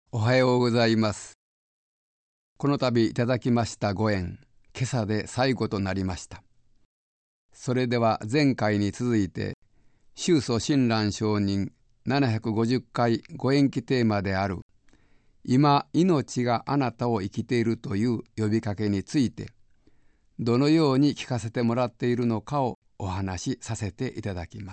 おはようございます。この度いただきましたご縁、今朝で最後となりました。それでは前回に続いて、宗祖親鸞上人750回ご縁起テーマである、今命があなたを生きているという呼びかけについて、どのように聞かせてもらっているのかをお話しさせていただきます。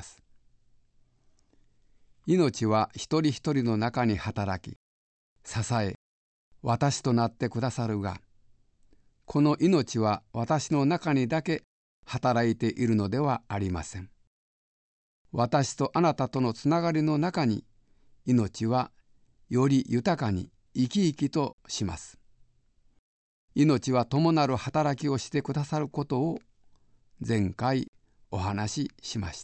命は一人一人の中に働き、支え、私となってくださるが、この命は私の中にだけ働いているのではありません。私とあなたとのつながりの中に、命はより豊かに生き生きとします。命は伴る働きをしてくださることを前回お話ししました。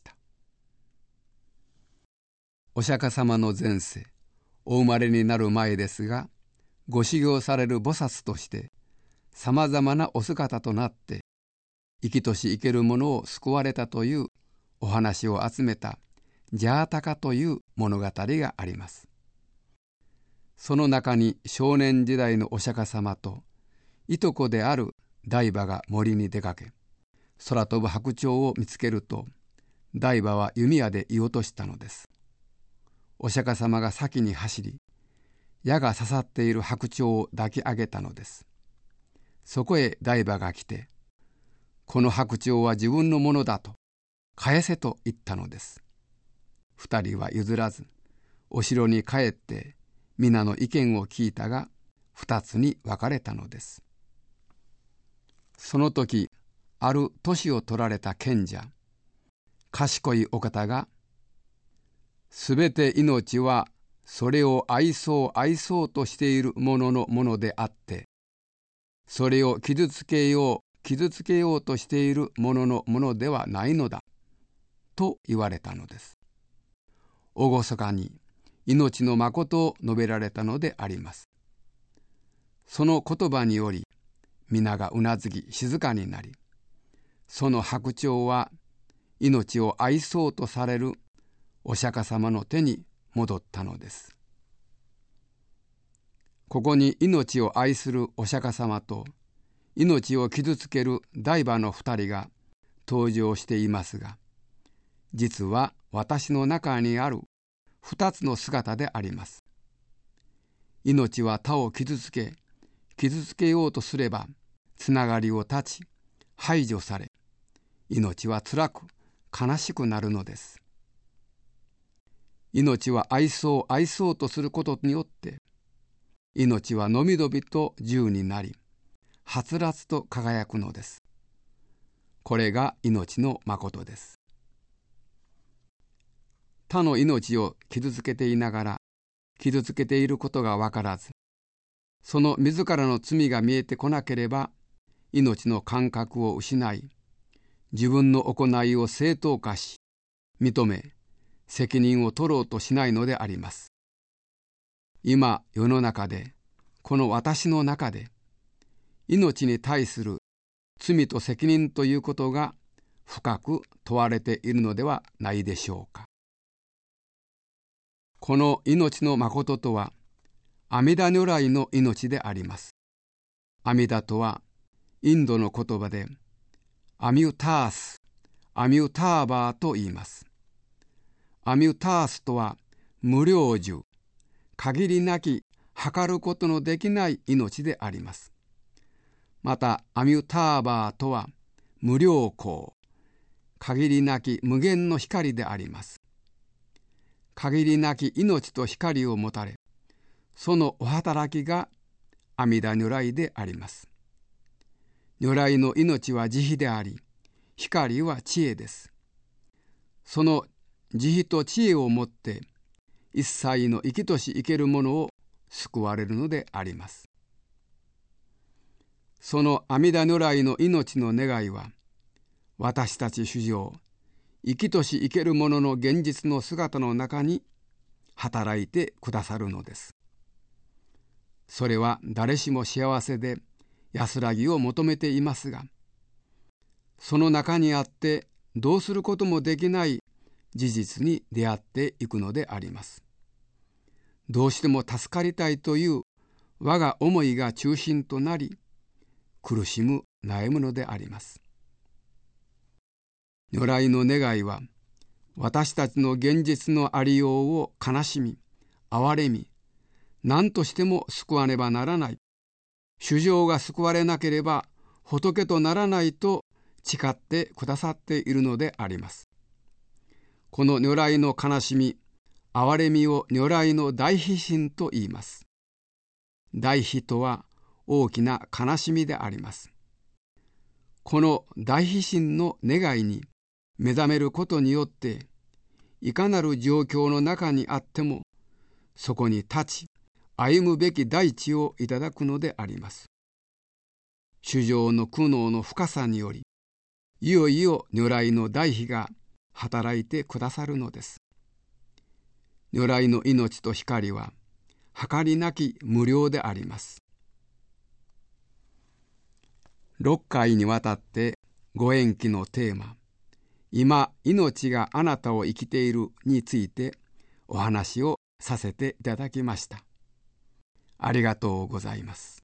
お釈迦様の前世、お生まれになる前ですが、ご修行される菩薩としてさまざまなお姿となって生きとし生けるものを救われたというお話を集めたジャータカという物語があります。その中に少年時代のお釈迦様といとこである大婆が森に出かけ、空飛ぶ白鳥を見つけると、大婆は弓矢で射落としたのです。お釈迦様が先に走り、矢が刺さっている白鳥を抱き上げたのです。そこへ大婆が来て、この白鳥は自分のものだと返せと言ったのです。二人は譲らず、お城に帰って皆の意見を聞いたが、二つに分かれたのです。その時、ある年を取られた賢者、賢いお方が、すべて命はそれを愛そうとしているもののものであって、それを傷つけようとしているもののものではないのだ、と言われたのです。厳かに命の誠を述べられたのであります。その言葉により、皆がうなずき静かになり、その白鳥は命を愛そうとされるお釈迦様の手に戻ったのです。ここに命を愛するお釈迦様と命を傷つける大婆の二人が登場していますが、実は私の中にある二つの姿であります。命は他を傷つけようとすれば、つながりを断ち、排除され、命は辛く悲しくなるのです。命は愛そうとすることによって、命はのびのびと自由になり、はつらつと輝くのです。これが命の誠です。他の命を傷つけていながら、傷つけていることがわからず、その自らの罪が見えてこなければ、命の感覚を失い、自分の行いを正当化し、認め、責任を取ろうとしないのであります。今、世の中で、この私の中で、命に対する罪と責任ということが深く問われているのではないでしょうか。この命の誠とは、阿弥陀如来の命であります。阿弥陀とは、インドの言葉で、アミュタース、アミュターバーと言います。アミュタースとは、無量寿、限りなき、測ることのできない命であります。また、アミュターバーとは、無量光、限りなき無限の光であります。限りなき命と光を持たれ、そのお働きが阿弥陀如来であります。如来の命は慈悲であり、光は知恵です。その慈悲と知恵をもって、一切の生きとし生けるものを救われるのであります。その阿弥陀如来の命の願いは、私たち衆生、生きとし生けるものの現実の姿の中に働いてくださるのです。それは誰しも幸せで安らぎを求めていますが、その中にあってどうすることもできない事実に出会っていくのであります。 どうしても助かりたいという我が思いが中心となり、苦しむ悩むのであります。如来の願いは、私たちの現実のありようを悲しみ、憐れみ、何としても救わねばならない、衆生が救われなければ仏とならないと誓ってくださっているのであります。この如来の悲しみ、憐れみを如来の大悲心と言います。大悲とは大きな悲しみであります。この大悲心の願いに目覚めることによって、いかなる状況の中にあっても、そこに立ち、歩むべき大地をいただくのであります。衆生の苦悩の深さにより、いよいよ如来の大悲が働いてくださるのです。如来の命と光は、計りなき無料であります。6回にわたってご縁起のテーマ、今命があなたを生きているについてお話をさせていただきました。ありがとうございます。